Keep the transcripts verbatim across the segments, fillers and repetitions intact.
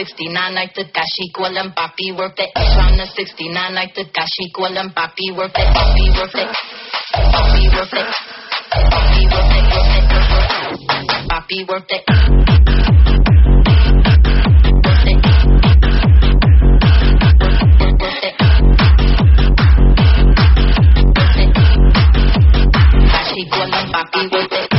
sixty-nine like the Gashi Kualam Papi work it. Trying to sixty-nine like the Gashi Kualam Papi work it. Papi work it. Papi work it. Papi work it. Papi work it. Work it. Work it. Work it. Gashi Kualam Papi work it.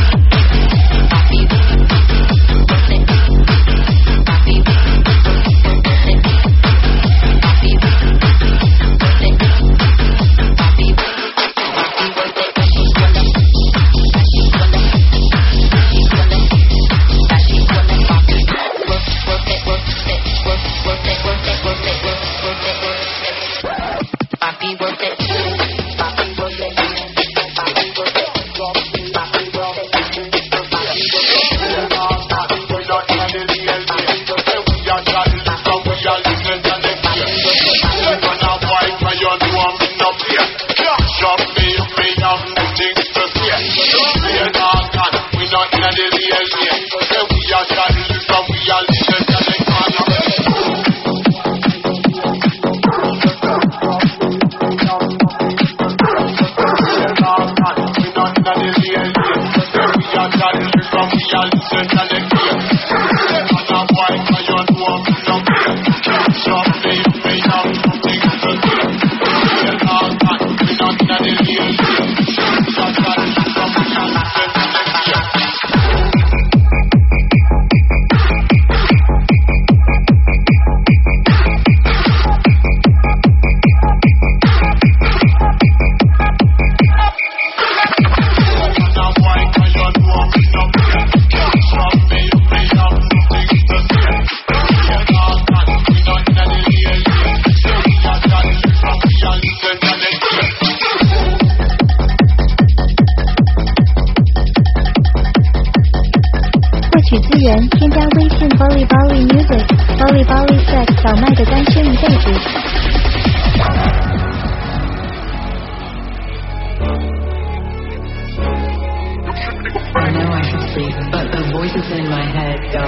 添加微信 Bolly Bolly Music Bolly Bolly Sex 小麦的单身一辈子。 I know I should sleep, but the voices in my head go.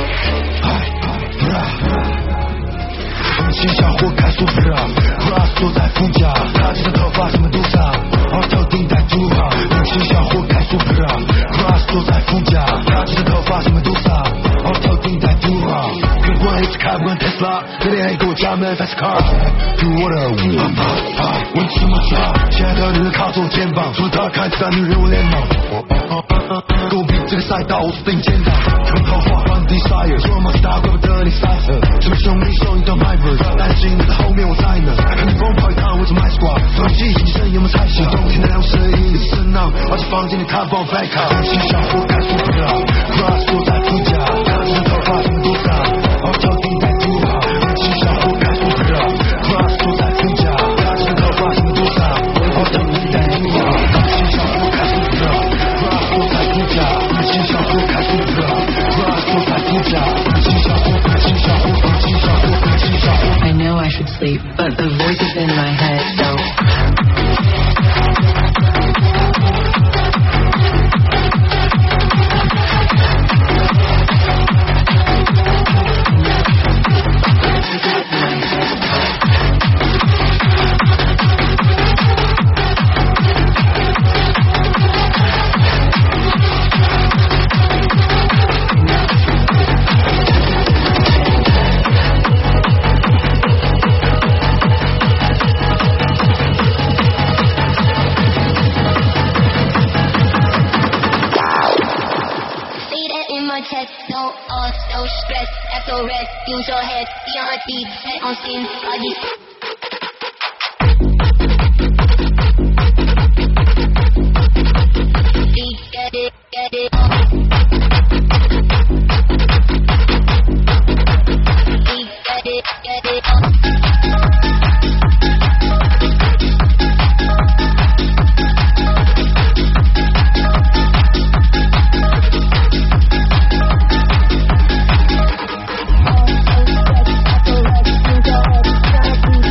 心下火开苏菲拉 ，Cross 坐在副驾，他的头发什么都傻，二头顶戴珠哈。心下火开苏菲拉 ，Cross 坐在副驾，他的头发什么都傻，二头顶戴珠哈。跟我一起开不惯 Tesla， 这里还给我加门 Fast Car， 给我的舞，问题么差？现在的人靠着肩膀，除了他看起来女人我脸盲。狗逼这个赛道我是顶尖的，看好花换 desire， 说马自达怪不得你赛车，什么兄弟手你当 my verse， 担心你在后面我在呢，看你疯跑一趟我就 my squad， 手机机声有没有才行？冬天的两声音是声浪，而且房间里看放 back up， 心小火开苏菲拉 ，Cross 坐在副驾，看着头发什么都傻，二头顶戴珠哈，心小火开苏菲拉 ，Cross 坐在副驾，看着头发什么都傻，二头顶戴珠哈，心小火开苏菲拉 ，Cross 坐在副驾，心小火开苏菲拉 ，Cross 坐在副驾，心小火，心小火，心小火，心小火。 I know I should sleep, but the voices in my head don't. Use your head, be on her feet, head on skin, body. Get it, get it on. Get it, get it on. Use your head,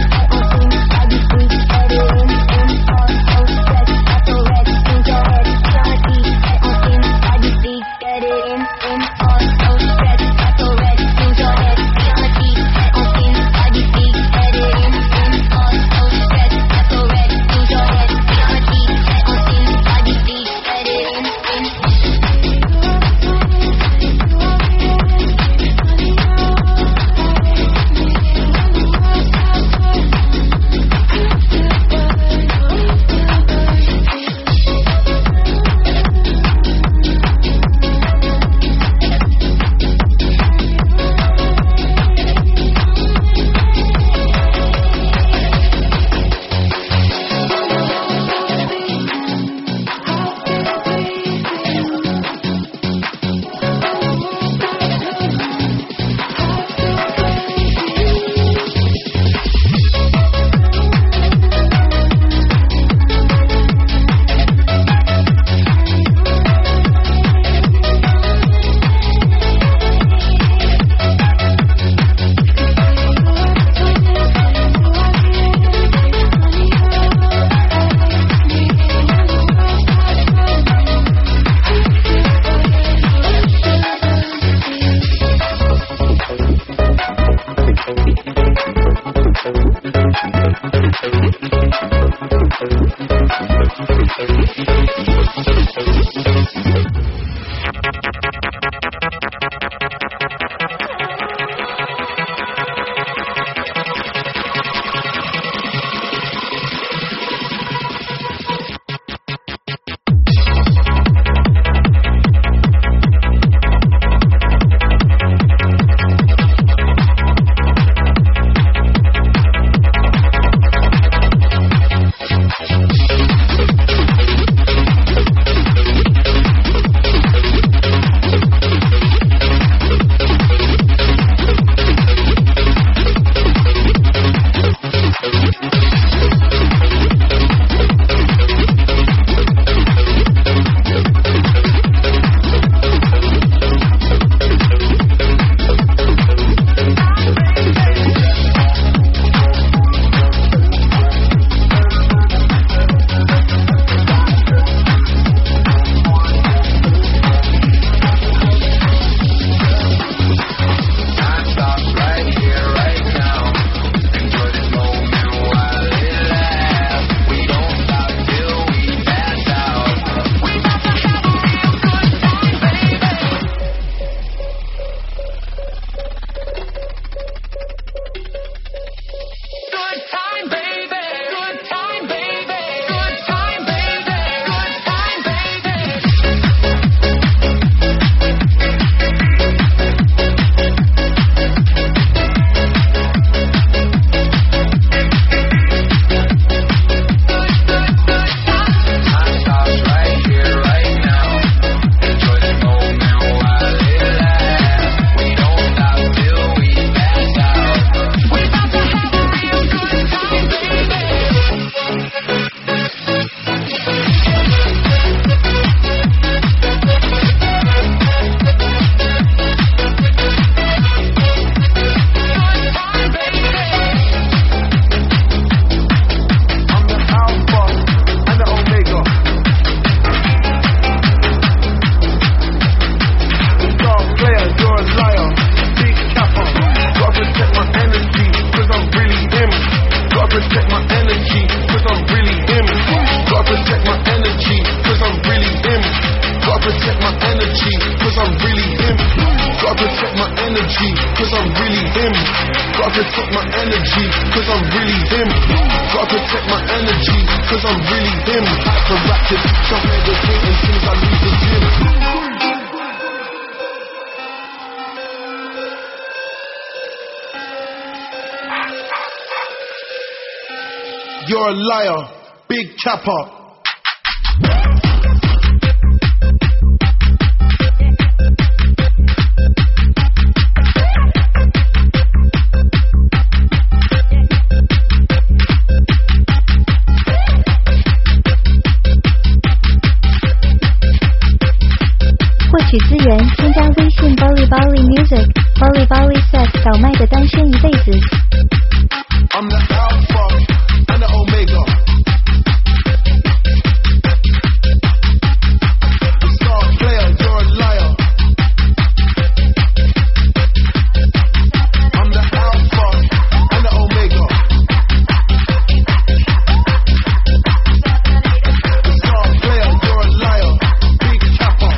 energy, cause I'm really him. Gotta protect my energy, cause I'm really him. Gotta protect my energy, cause I'm really him. Hyperactive, don't meditate as soon as I leave the gym. You're a liar, big capper. 获取资源，添加微信 Bolly Bolly Music Bolly Bolly Sex 小麦的单身一辈子。 I'm the alpha and the omega. The star player, you're a liar. I'm the alpha and the omega. The star player, you're a liar. Big capper.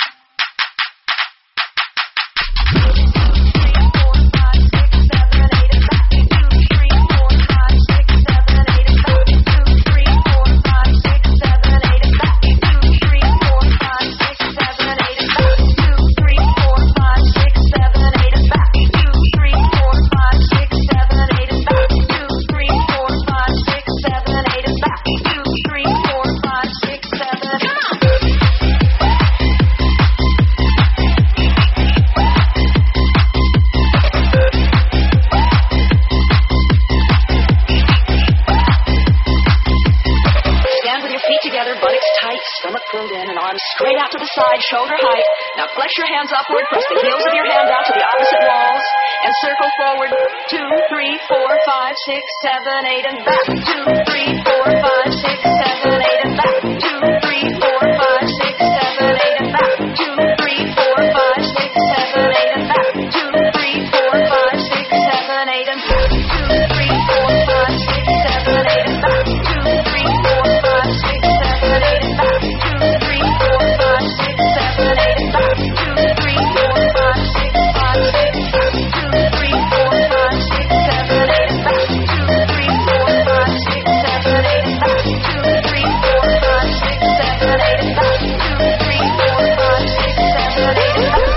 Shoulder height. Now flex your hands upward, press the heels of your hands out to the opposite walls, and circle forward. Two, three, four, five, six, seven, eight, and back. Two, three, four, five, six, seven, eight, and back. Two, three, four, five, six, seven, eight, and back. Two, three, four, five, six, seven, eight, and back. Two, three, four, five, six, seven, eight, and back. Two, three, four, five, six, seven, eight, and back. Two, three, four, five, six, seven, eight, and back. Two, three, four, five, six, seven, eight, and back. Two, three, four, five, six, five, six, two, three, four, five, six, seven, eight, and back. Two, three, four, five, six, seven, eight, and back. Two, three, four, five, six, seven, eight, and back. Two, three, four, five, six, seven, eight, and back.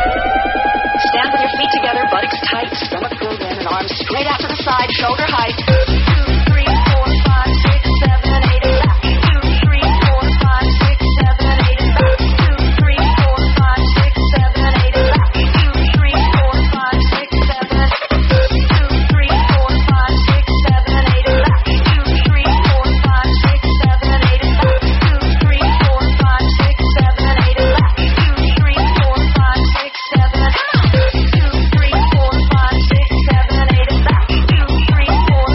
Stand with your feet together, buttocks tight, stomach pulled in, and arms straight out to the side, shoulder height. Two, three, four, five, six, seven, eight, and back. Two, three, four, five, six, seven, eight, and back. Two, three, four, five, six, seven, eight, and back. Two, three, four, five, six, seven. Two, three, four, five, six, seven, eight, and back. Two, three, four, five, six, seven, eight, and back. Two, three, four, five, six, seven, eight, and back. Two, three, four, five, six, seven. Two, three, four, five, six, seven, eight, and back. Two, three, four,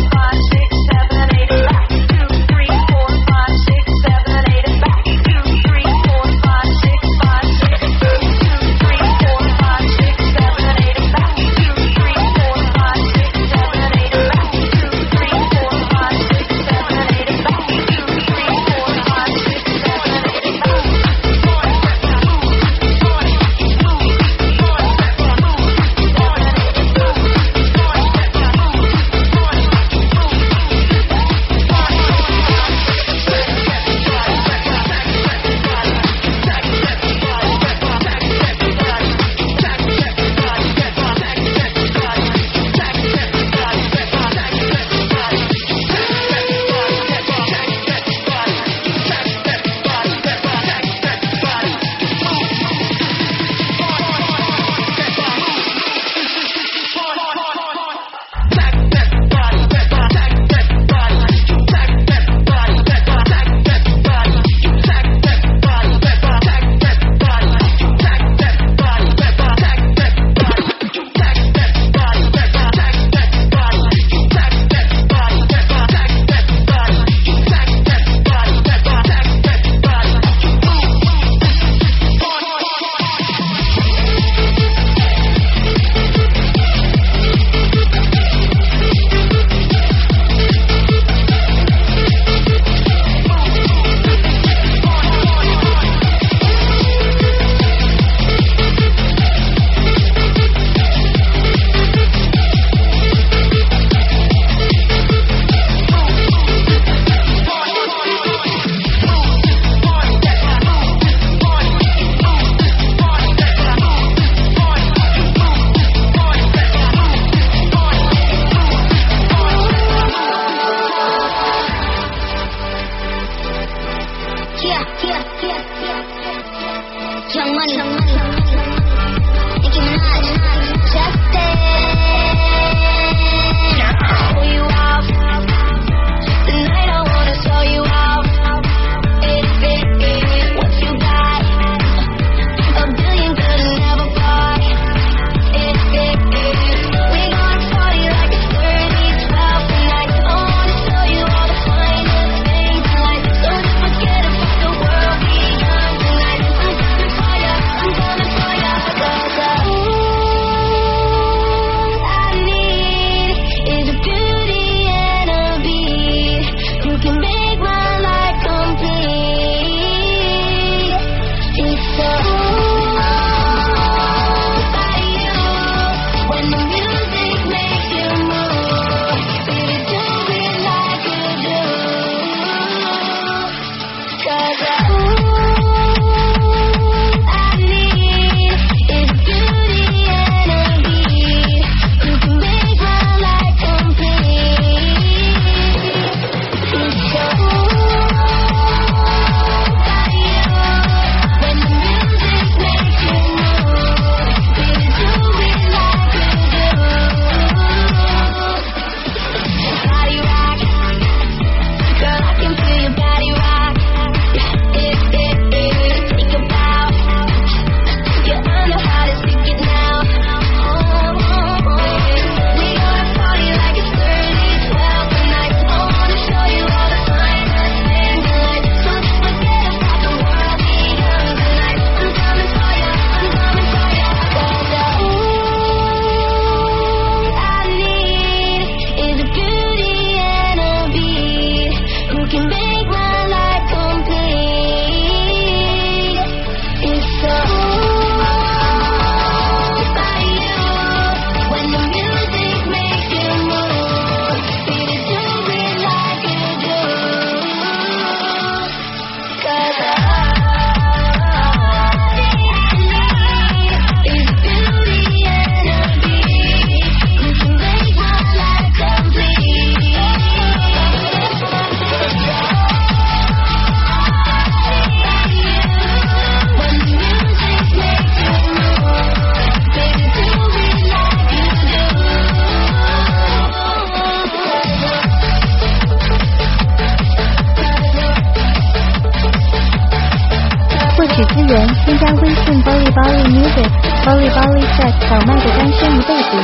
Music Bali Bali Sex 小麦的单身一辈子。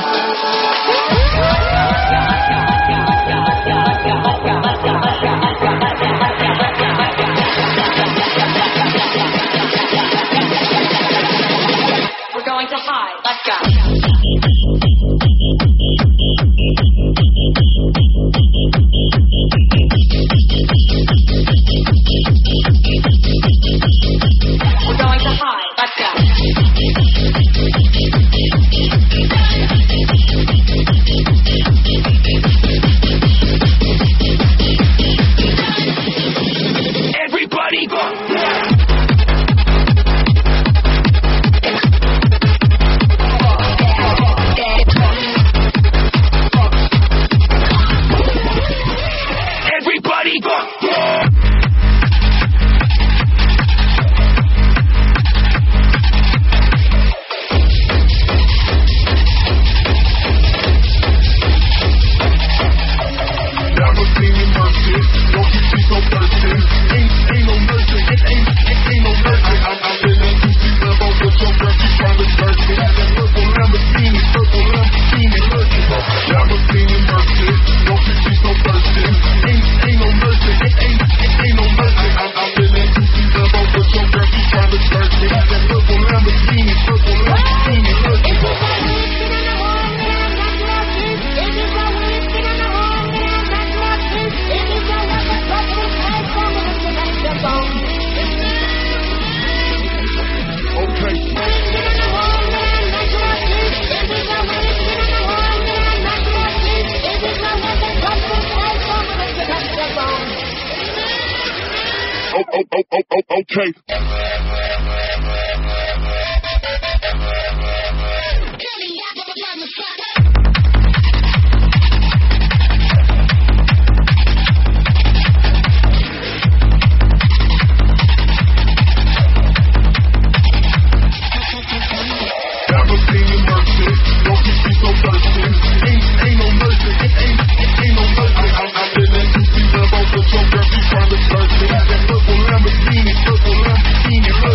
We're going to hide. Let's go. We're going to hide. Let's go. Everybody go. Everybody go. Never seen you mercy, don't you be so thirsty? Ain't, ain't no mercy, it ain't, it ain't no mercy. I'm out in that juicy level with your breath, you trying to search me. That purple Lamborghini, purple Lamborghini lurking. Never seen you mercy, don't you be so thirsty? Ain't, ain't no mercy, it ain't, it ain't no mercy. I'm out in that juicy level with your breath, you trying to search me. That purple Lamborghini, purple Lamborghini lurking. Okay. Oh, oh, oh, oh, oh, okay. Never seen you mercy, don't you be so thirsty? Ain't, ain't no mercy, it ain't, it ain't no mercy. I'm out in that juicy level with your breath, you trying to search me. That purple Lamborghini, purple Lamborghini lurking.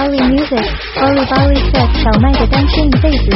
Bali Music Bali Bali Sex 小麦的单身一辈子。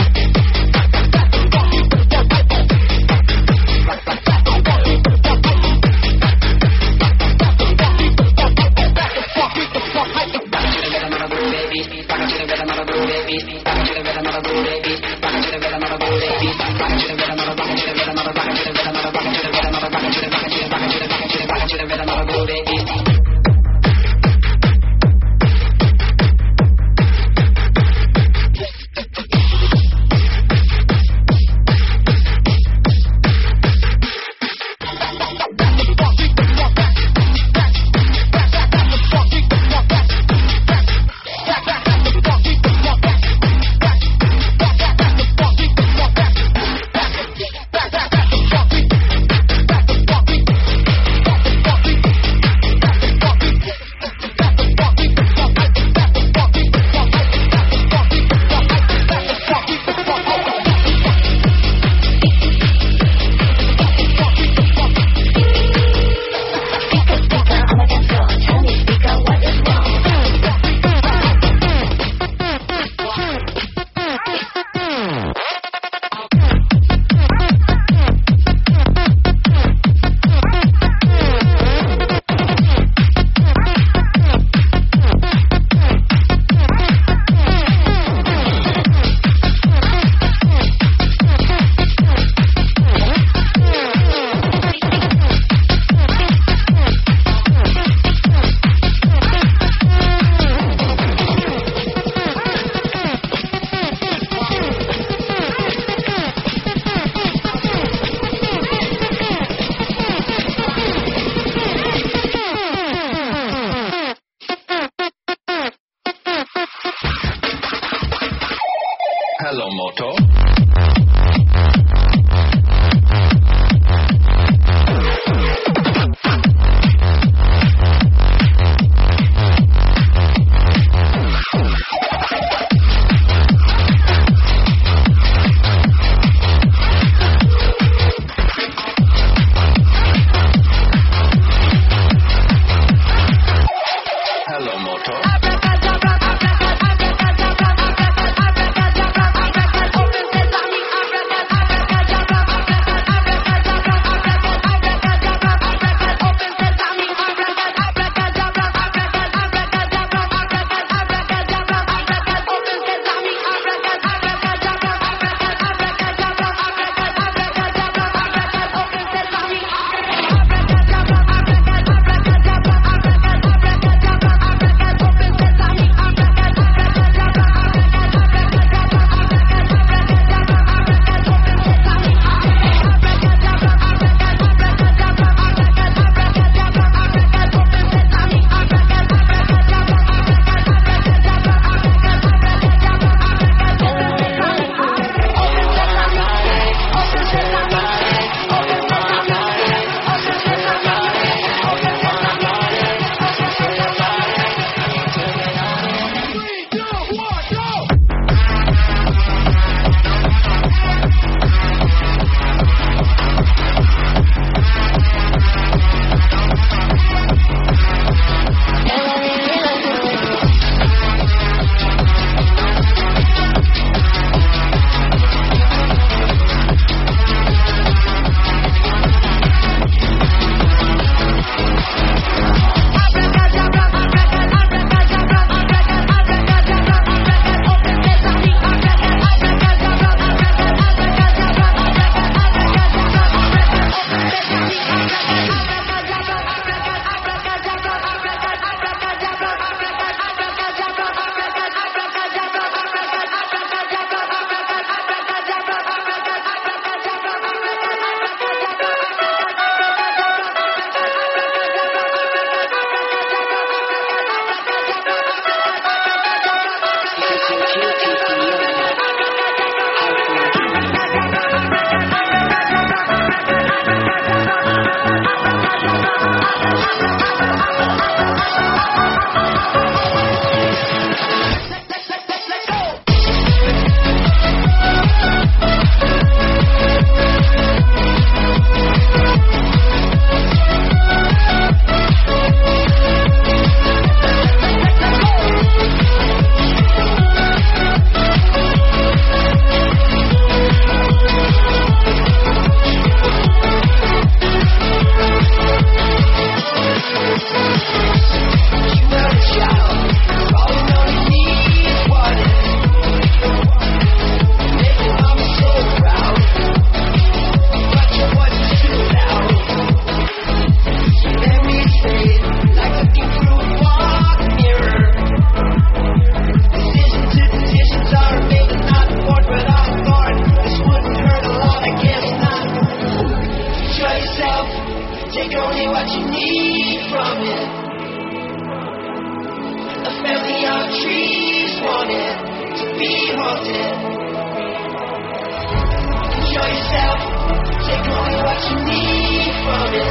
you need from it.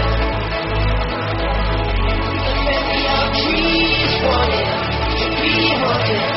The memory of trees want it. We want it.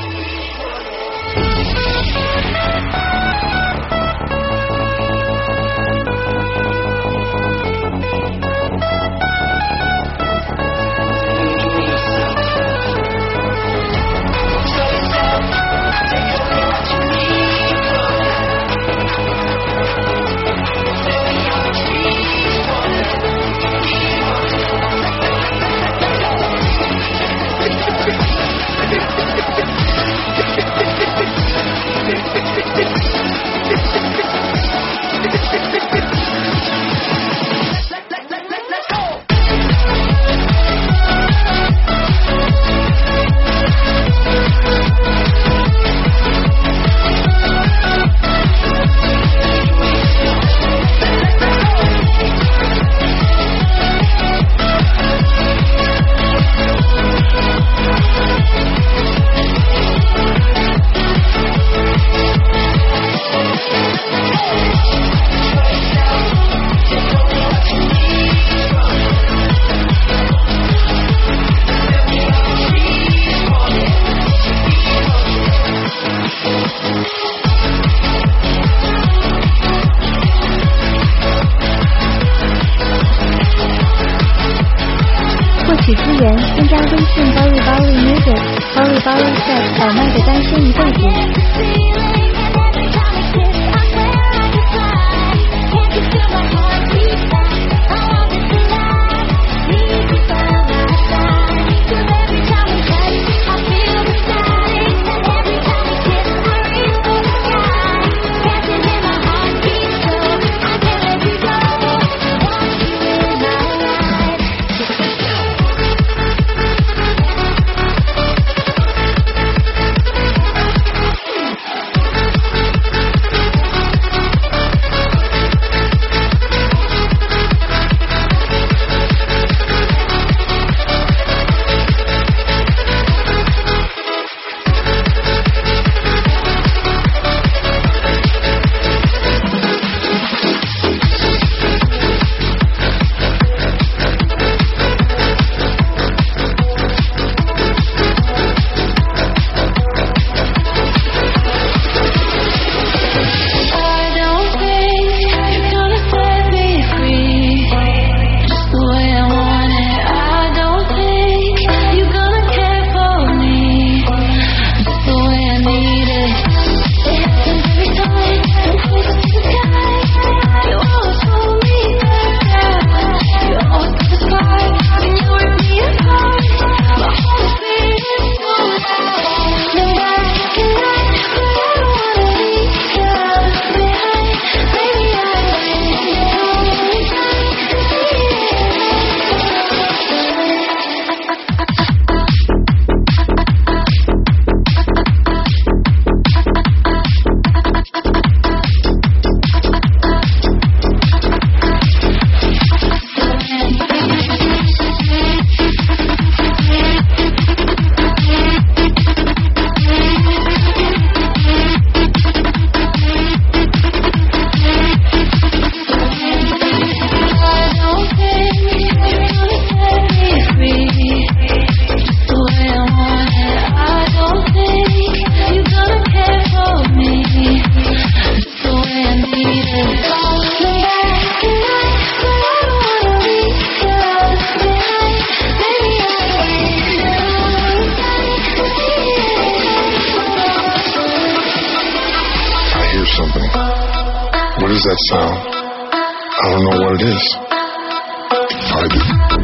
小麦的单身一辈子。 What is that sound? I don't know what it is. I do.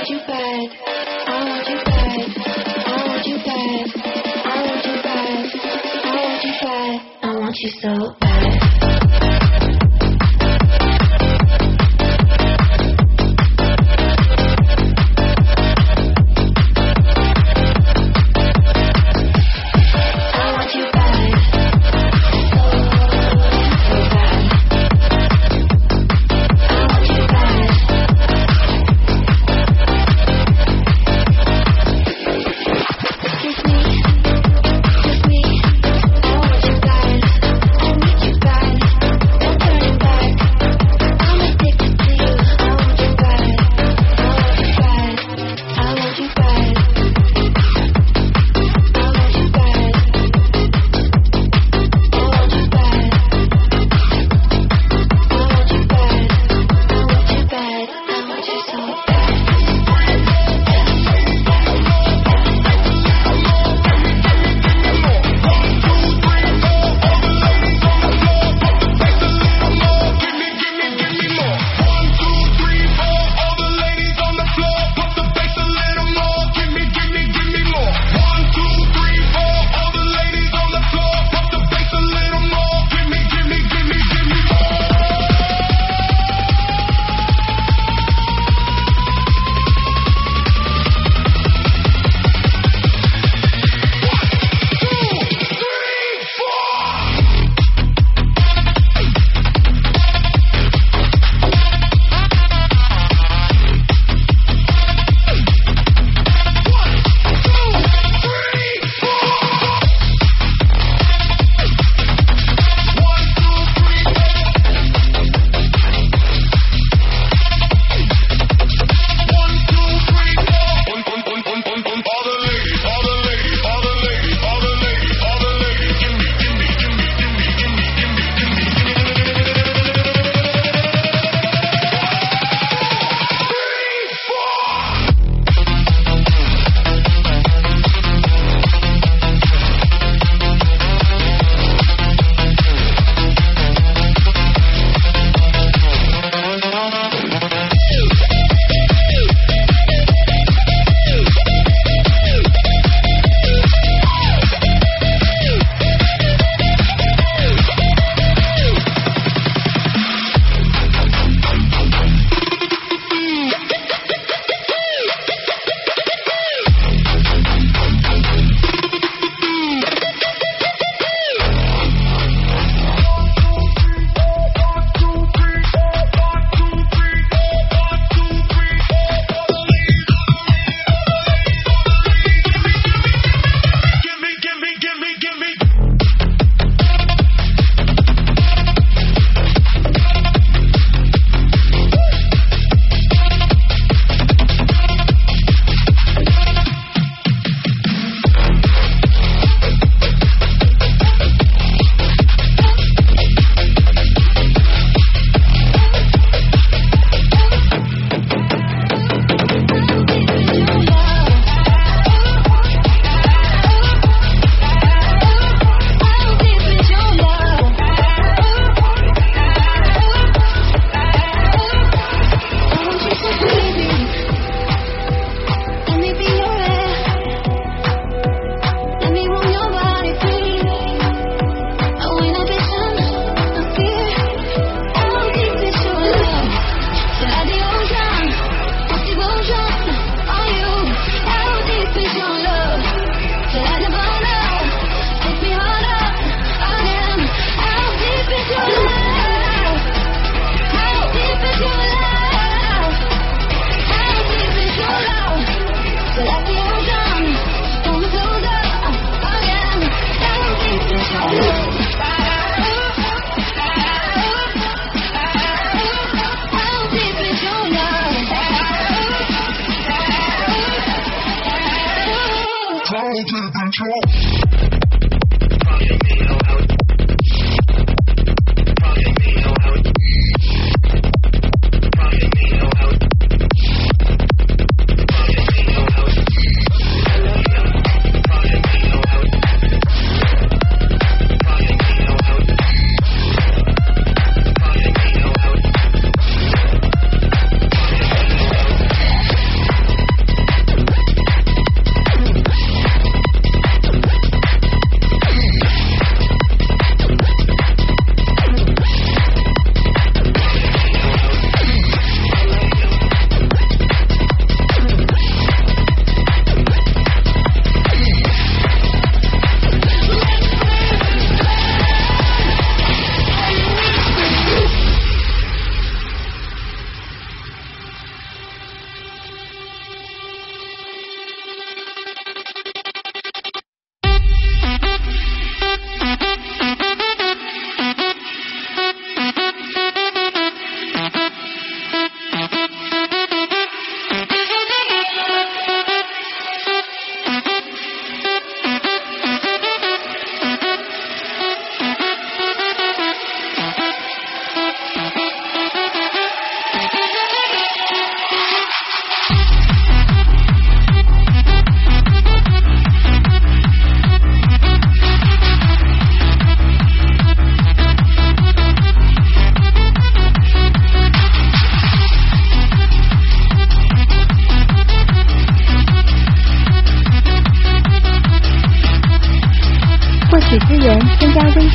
want you bad. I want you bad. I want you bad. I want you bad. I want you bad. I want you so bad. Kiss me, kiss me, I want you bad, I need you bad.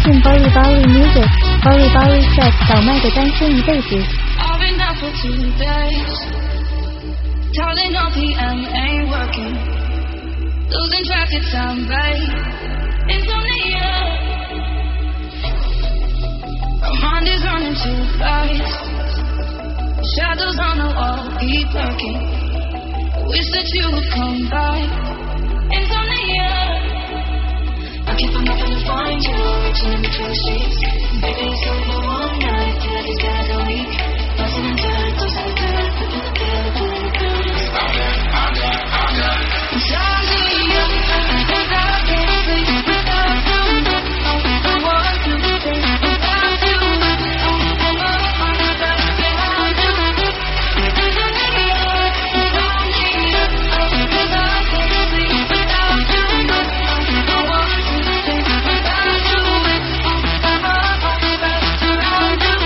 信 Bolly Bolly Music Bolly Bolly Sex 小麦的单身一辈子。 I've been down for two days, calling on P M ain't working, losing track of time, babe. Insomnia, my mind is running too fast. Shadows on the wall keep lurking. Wish that you would come back. Insomnia, I keep on nothing to find you, reaching in between the sheets. Baby, it's only one night, feel like these guys are weak. Nothing in good, nothing in good, flipping the bill, pulling the good. I'm dead, I'm dead, I'm dead. Insomnia, because I can't sleep without you. I want to think without you. I love myself without you. Insomnia, insomnia, because I can't sleep without you. I want to think without you. I love myself without you.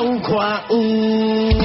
拢看有。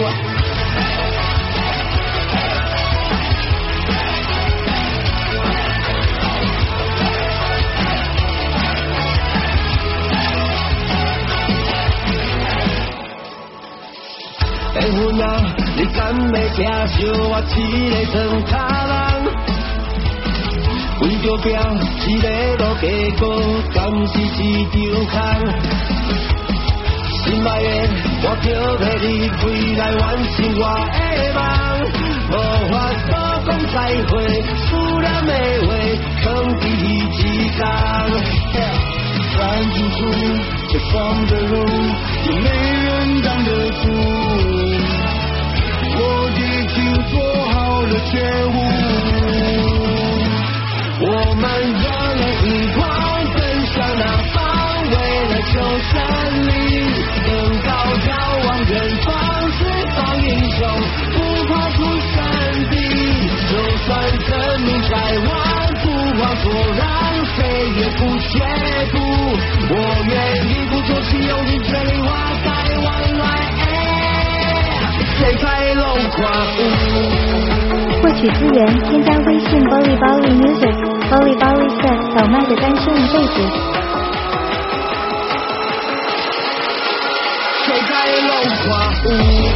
缘分啊，你敢要接受我一个装卡人？为着拼一个路结果，敢是一场空？心爱的，我就要你开来完成我的梦，无法度讲再会，思念的话藏伫一天。看清楚前方的路，也没人挡得住。我已经做好了觉悟，我们热泪盈眶奔向那方，为了求胜利，登高眺望远方，释放英雄，不怕出山地，就算生命再顽，不枉做让，飞越不却步，我愿一鼓作气，用尽全力化在万来。 获取资源，添加微信 Bolly Bolly Music Bolly Bolly Set 小麦的单身一辈子。 谁在弄垮？